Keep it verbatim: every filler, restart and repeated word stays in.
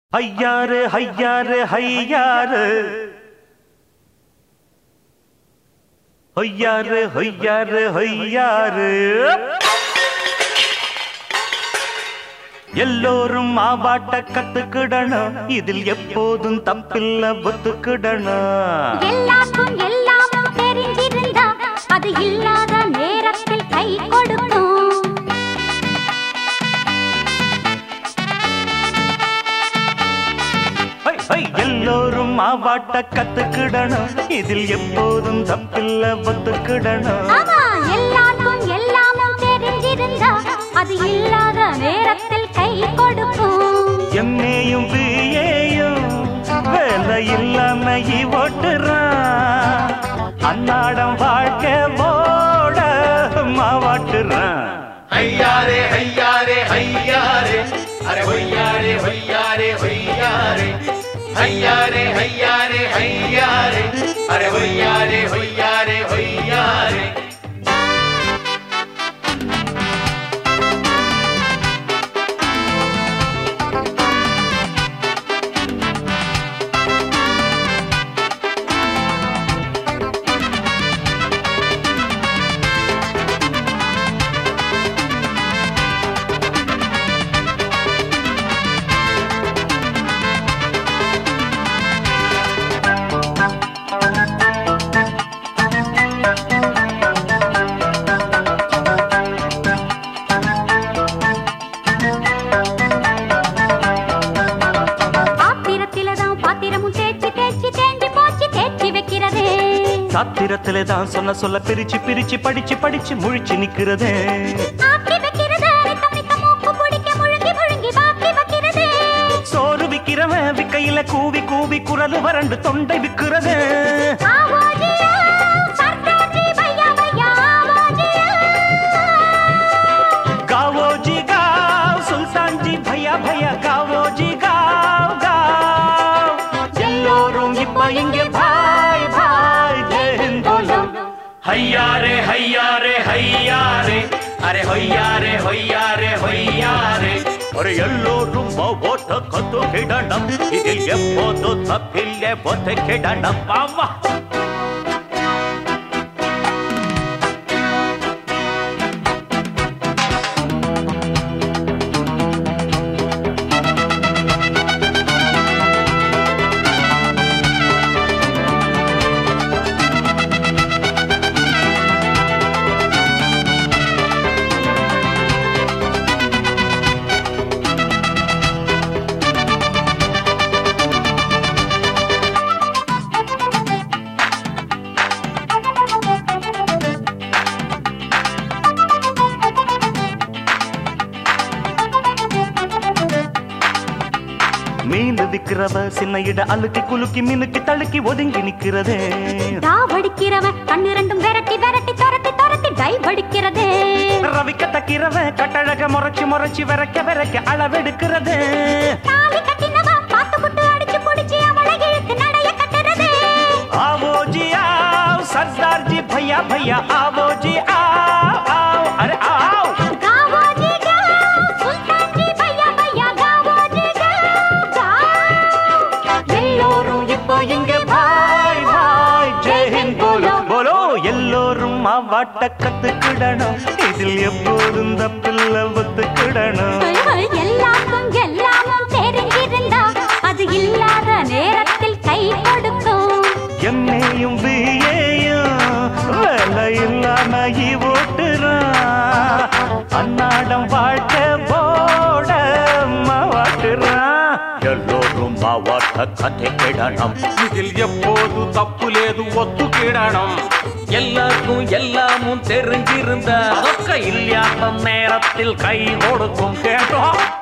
ஐயாறு ஐயாறு ஐயாறு ஐயாறு ஐயாறு ஐயாறு எல்லோரும் மாவாட்ட கத்துக்கிடணும், இதில் எப்போதும் தப்பில்ல ஒத்துக்கிடணும். எல்லாருக்கும் எல்லாமும் தெரிஞ்சிருந்தா அது இல்லாத நேரத்தில் கை கொடுக்கும். எல்லோரும் மாவாட்ட கத்துக்கிடணும், இதில் எப்போதும் தப்பில்ல ஒத்துக்கிடணும். எல்லாருக்கும் எல்லாமும் தெரிஞ்சிருந்தா அது இல்லாத நேரத்தில் கை கொடுக்கும். எம்ஏயும் பிஏயும் வேலை இல்லாம ஓட்டுறான், அன்னாடம் வாழ்க்கை போட மாவாட்டுறான். ஐயாரே ஐயாரே ஐயாரே அரே ஒய்யாரே ஒய்யாரே ஒய்யாரே ஐயாரே ஐயாரே ஐயாரே அரே ஒய்யாரே ஒய்யாரே ஒய்யாரே. சாத்திரத்திலே தான் சொன்ன சொல்ல பிரிச்சு பிரிச்சு படிச்சு படிச்சு முழிச்சு நிக்கிறதே. சோறு விக்கிறவன் விக்கையில கூவி கூவி குரல் வறண்டு தொண்டை விக்கிறதே. காவோஜி காவ் சுல்தான்ஜி பையா பையா காவோஜி காவ் காவ். எல்லோரும் இப்ப இங்கே பாய் பாய் ஐயாரே ஐயாரே ஐயாரே அரே ஒய்யாரே ஒய்யாரே ஒய்யாரே. ஒரு எல்லோரும் ஓட்ட கத்துக்கிடணும், இதில் எப்போது தப்பில்லை ஒத்துக்கிடணும். வாவா மீன் விக்கிறவ சின்ன இட அழுக்கி குலுக்கி மினுக்கி தழுக்கி ஒதுங்கி நிக்கிறதே. தாவடிக்கிறவன் கண்ணு ரெண்டும் விரட்டி விரட்டி துரத்தி துரத்தி டை படிக்கிறதே. ரவிக்க தக்கிறவ கட்டழக முறைச்சு முறைச்சு விரக்க விரக்க அளவெடுக்கிறதே. தாலி கட்டினவ பாத்து புட்டு அடிச்சு புடிச்சு அவளை இழுத்து நடைய கட்டுறதே. ஆவோஜி ஆவ் சர்தார்ஜி பையா பையா ஆவோஜி ஆவ் ஆவ் அரே ஆவ். எல்லோரும் மாவாட்ட கத்துக்கிடணும், இதில் எப்போதும் தப்பில்ல ஒத்துக்கிடணும். எல்லாருக்கும் எல்லாமும் தெரிஞ்சிருந்தா அது இல்லாத நேரத்தில் கை கொடுக்கும். எம்ஏயும் பிஏயும் வேலை இல்லாம ஓட்டுறான், அன்னாடம் வாழ்க்கை போட மாவாட்டுறான். எல்லோரும் மாவாட்ட கத்துக்கிடணும், இதில் எப்போது தப்பு லேது ஒத்துக்கிடணும். எல்லாருக்கும் எல்லாமும் தெரிஞ்சிருந்த இல்லாத நேரத்தில் கை கொடுக்கும் கேட்டோம்.